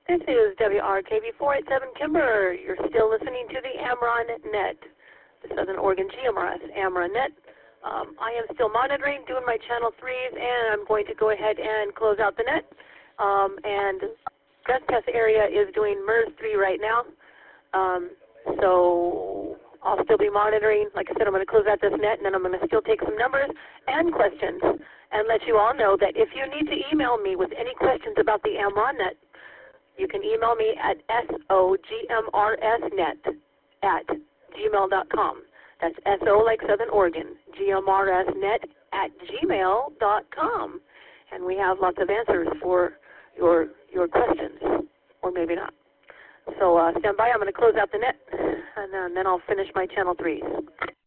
This is WRKB487 Kimber. You're still listening to the Amron Net, the Southern Oregon GMRS Amron Net. I am still monitoring, doing my channel 3s, and I'm going to go ahead and close out the net. And Gus Test area is doing MERS 3 right now. So I'll still be monitoring. Like I said, I'm going to close out this net, and then I'm going to still take some numbers and questions and let you all know that if you need to email me with any questions about the Amron Net, you can email me at sogmrsnet@gmail.com. That's SO like Southern Oregon, gmrsnet@gmail.com. And we have lots of answers for your questions, or maybe not. So stand by. I'm going to close out the net, and then I'll finish my channel 3s.